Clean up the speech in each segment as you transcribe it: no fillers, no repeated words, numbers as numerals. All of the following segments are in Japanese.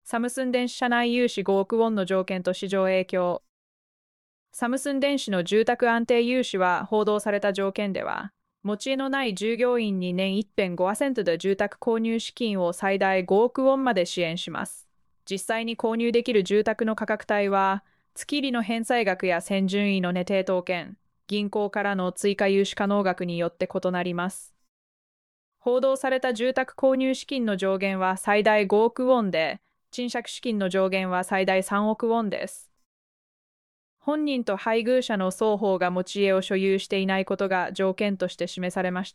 サムスン電子社内融資5億ウォンの条件と市場影響。サムスン電子の住宅安定融資は報道された条件では、持ち家のない従業員に年 1.5% で住宅購入資金を最大5億ウォンまで支援します。実際に購入できる住宅の価格帯は、月利の返済額や先順位の値定条件、銀行からの追加融資可能額によって異なります。報道された住宅購入資金の上限は最大5億ウォンで、賃借資金の上限は最大3億ウォンです。本人と配偶者の双方が持ち家を所有していないことが条件として示されました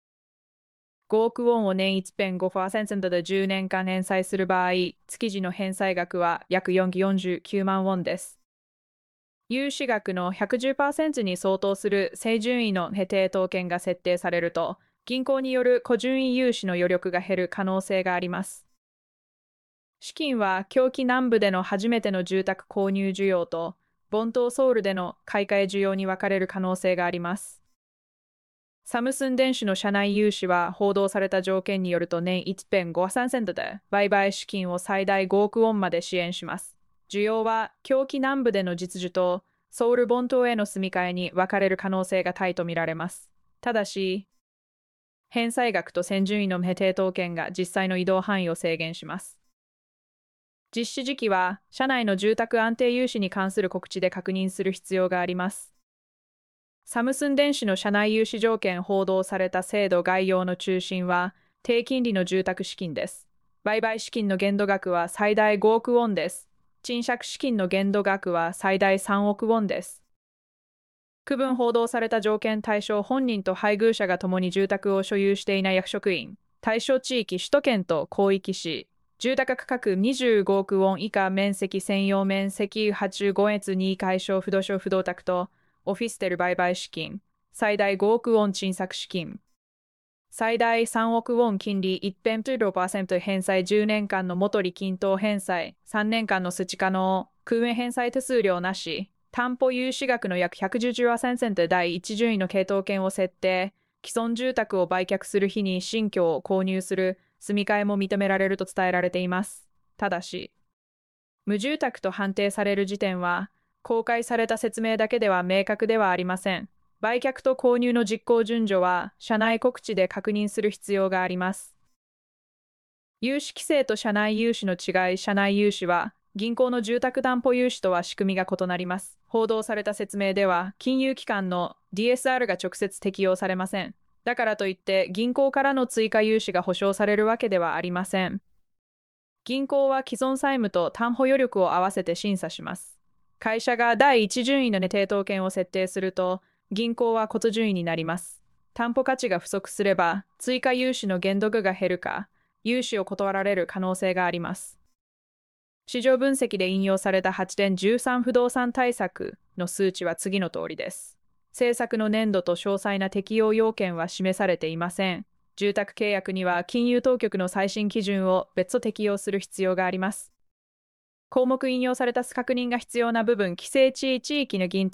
。5億ウォンを年 1.5% で10年間返済する場合、月次の返済額は約49万ウォンです。融資額の 110% に相当する正順位の値定条件が設定されると、銀行による個順位融資の余力が減る可能性があります。資金は京畿南部での初めての住宅購入需要と、本島ソウルでの買い替え需要に分かれる可能性があります。サムスン電子の社内融資は報道された条件によると年 1.5% で売買資金を最大5億ウォンまで支援します。需要は京畿南部での実需とソウル本島への住み替えに分かれる可能性が大とみられます。ただし、返済額と先順位の値定条件が実際の移動範囲を制限します。実施時期は、社内の住宅安定融資に関する告知で確認する必要があります。サムスン電子の社内融資条件報道された制度概要の中心は、低金利の住宅資金です。売買資金の限度額は最大5億ウォンです。賃借資金の限度額は最大3億ウォンです。区分報道された条件対象本人と配偶者が共に住宅を所有していない役職員、対象地域首都圏と広域市、住宅価格25億ウォン以下面積専用面積85越2解消不動産不動宅とオフィステル売買資金、最大5億ウォン賃借資金、最大3億ウォン金利 1.0% 返済10年間の元利均等返済、3年間の土可能、空円返済手数料なし、担保融資額の約110%で第一順位の系統権を設定、既存住宅を売却する日に新居を購入する住み替えも認められると伝えられています。ただし、無住宅と判定される時点は、公開された説明だけでは明確ではありません。売却と購入の実行順序は、社内告知で確認する必要があります。融資規制と社内融資の違い。社内融資は、銀行の住宅担保融資とは仕組みが異なります。報道された説明では、金融機関の DSR が直接適用されません。だからといって、銀行からの追加融資が保証されるわけではありません。銀行は既存債務と担保余力を合わせて審査します。会社が第一順位の値定条件を設定すると、銀行は骨順位になります。担保価値が不足すれば、追加融資の限度が減るか、融資を断られる可能性があります。市場分析で引用された8.13不動産対策の数値は次の通りです。政策の年度と詳細な適用要件は示されていません。住宅契約には金融当局の最新基準を別途適用する必要があります。項目引用された確認が必要な部分、規制地域の銀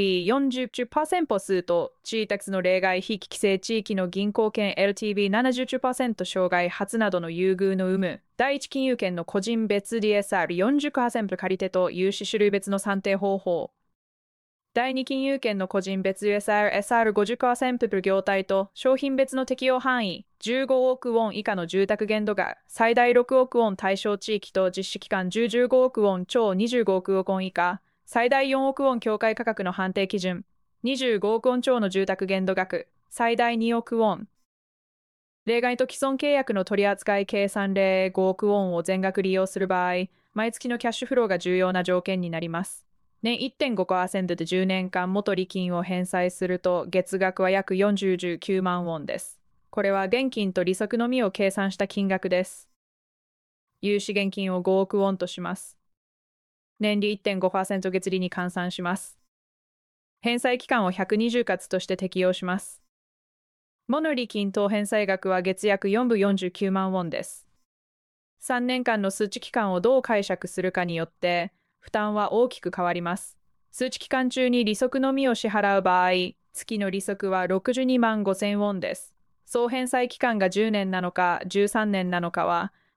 TBB40% 数と、地域の例外非規制地域の銀行券 LTV70% 障害初などの優遇の有無、第一金融圏の個人別 DSR40% 借り手と融資種類別の算定方法、第二金融圏の個人別 USR-SR50% 業態と商品別の適用範囲15億ウォン以下の住宅限度が最大6億ウォン対象地域と実施期間15億ウォン超25億ウォン以下最大4億ウォン境界価格の判定基準25億ウォン超の住宅限度額最大2億ウォン例外と既存契約の取扱計算例5億ウォンを全額利用する場合毎月のキャッシュフローが重要な条件になります。年 1.5% で10年間元利金を返済すると月額は約49万ウォンです。これは現金と利息のみを計算した金額です。融資現金を5億ウォンとします。年利 1.5% 月利に換算します。返済期間を120月として適用します。元利金等返済額は月約4分49万ウォンです。3年間の数値期間をどう解釈するかによって、負担は大きく変わります。数値期間中に利息のみを支払う場合、月の利息は62万5000ウォンです。総返済期間が10年なのか13年なのかは、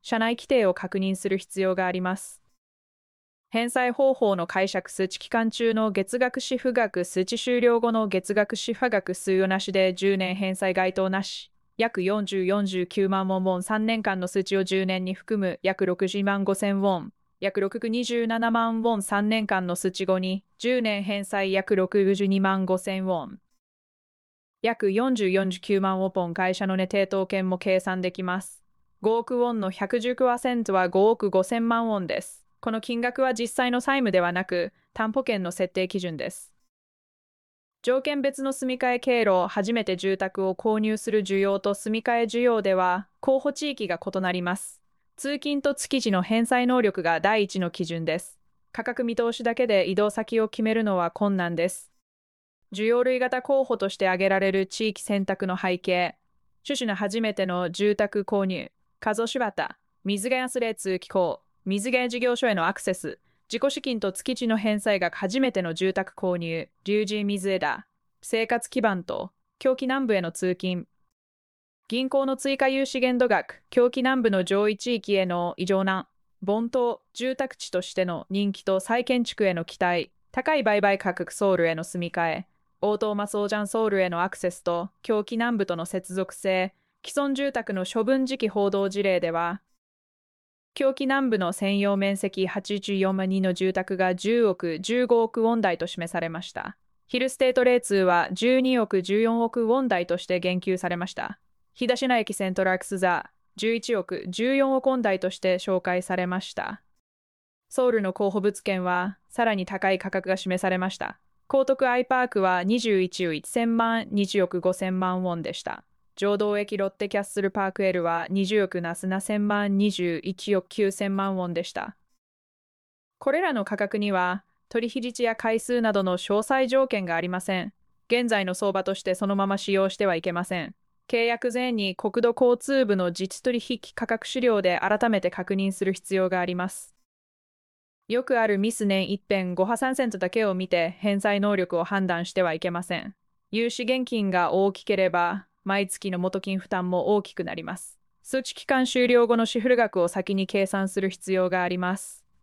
社内規定を確認する必要があります。返済方法の解釈数値期間中の月額支付額数値終了後の月額支付額数与なしで10年返済該当なし。約40、49万ウォン3年間の数値を10年に含む約60万5000ウォン。約627万ウォン3年間の数値後に10年返済約62万5000ウォン。約40、49万ウォン会社の値定当権も計算できます。5億ウォンの 110% は5億5000万ウォンです。この金額は実際の債務ではなく、担保権の設定基準です。条件別の住み替え経路、初めて住宅を購入する需要と住み替え需要では、候補地域が異なります。通勤と月次の返済能力が第一の基準です。価格見通しだけで移動先を決めるのは困難です。需要類型候補として挙げられる地域選択の背景、種々の初めての住宅購入、過疎柴田、水が安例通機構、水が事業所へのアクセス、自己資金と月次の返済額初めての住宅購入、龍神水枝、生活基盤と、京畿南部への通勤、銀行の追加融資限度額、京畿南部の上位地域への異常な、盆島、住宅地としての人気と再建築への期待、高い売買価格ソウルへの住み替え、大東マソージャンソウルへのアクセスと、京畿南部との接続性、既存住宅の処分時期報道事例では、京畿南部の専用面積84万人の住宅が10億、15億ウォン台と示されました。ヒルステートレーツは12億、14億ウォン台として言及されました。日田市内駅セントラックス座11億、14億ウォン台として紹介されました。ソウルの候補物件はさらに高い価格が示されました。江徳アイパークは21億1000万、20億5000万ウォンでした。浄土駅ロッテキャッスルパーク L は20億ナスナ1000万、21億9000万ウォンでした。これらの価格には取引率や回数などの詳細条件がありません。現在の相場としてそのまま使用してはいけません。契約前に国土交通部の実取引価格資料で改めて確認する必要があります。よくあるミス年一遍5破3セントだけを見て返済能力を判断してはいけません。融資現金が大きければ、毎月の元金負担も大きくなります。数値期間終了後の支払額を先に計算する必要があります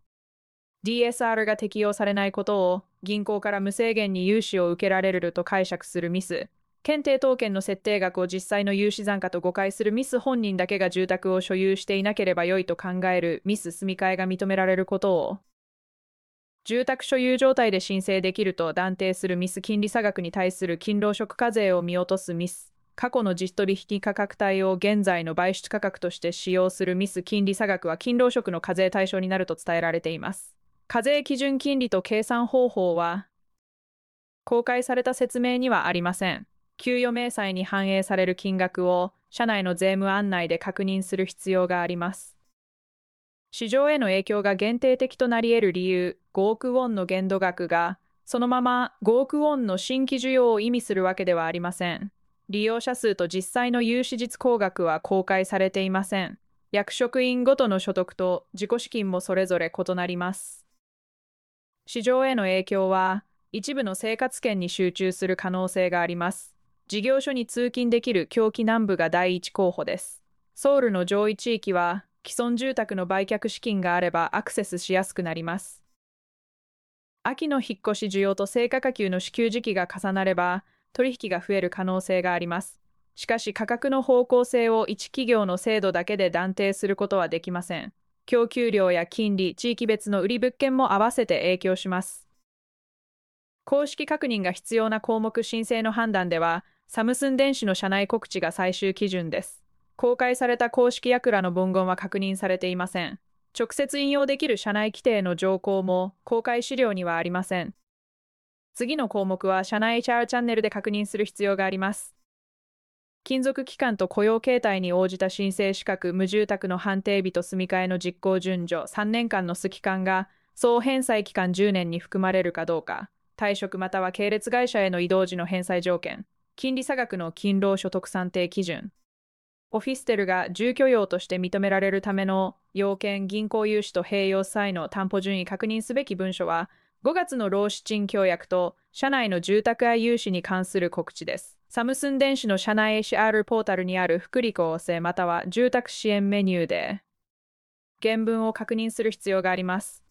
。DSR が適用されないことを銀行から無制限に融資を受けられると解釈するミス。検定当権の設定額を実際の融資残価と誤解するミス。本人だけが住宅を所有していなければ良いと考えるミス。住み替えが認められることを住宅所有状態で申請できると断定するミス。金利差額に対する勤労職課税を見落とすミス。過去の実取引価格帯を現在の売出価格として使用するミス。金利差額は勤労職の課税対象になると伝えられています。課税基準金利と計算方法は公開された説明にはありません。給与明細に反映される金額を社内の税務案内で確認する必要があります。市場への影響が限定的となり得る理由、5億ウォンの限度額がそのまま5億ウォンの新規需要を意味するわけではありません。利用者数と実際の融資実行額は公開されていません。役職員ごとの所得と自己資金もそれぞれ異なります。市場への影響は一部の生活圏に集中する可能性があります。事業所に通勤できる京畿南部が第一候補です。ソウルの上位地域は既存住宅の売却資金があればアクセスしやすくなります。秋の引っ越し需要と成果下給の支給時期が重なれば取引が増える可能性があります。しかし価格の方向性を一企業の制度だけで断定することはできません。供給量や金利、地域別の売り物件も合わせて影響します。公式確認が必要な項目申請の判断では、サムスン電子の社内告知が最終基準です。公開された公式やくらの文言は確認されていません。直接引用できる社内規定の条項も公開資料にはありません。次の項目は社内 HR チャンネルで確認する必要があります。勤続期間と雇用形態に応じた申請資格、無住宅の判定日と住み替えの実行順序、3年間のス期間が総返済期間10年に含まれるかどうか、退職または系列会社への移動時の返済条件、金利差額の勤労所得算定基準、オフィステルが住居用として認められるための要件、銀行融資と併用際の担保順位確認すべき文書は、5月の労使賃協約と社内の住宅愛融資に関する告知です。サムスン電子の社内 HR ポータルにある福利厚生または住宅支援メニューで原文を確認する必要があります。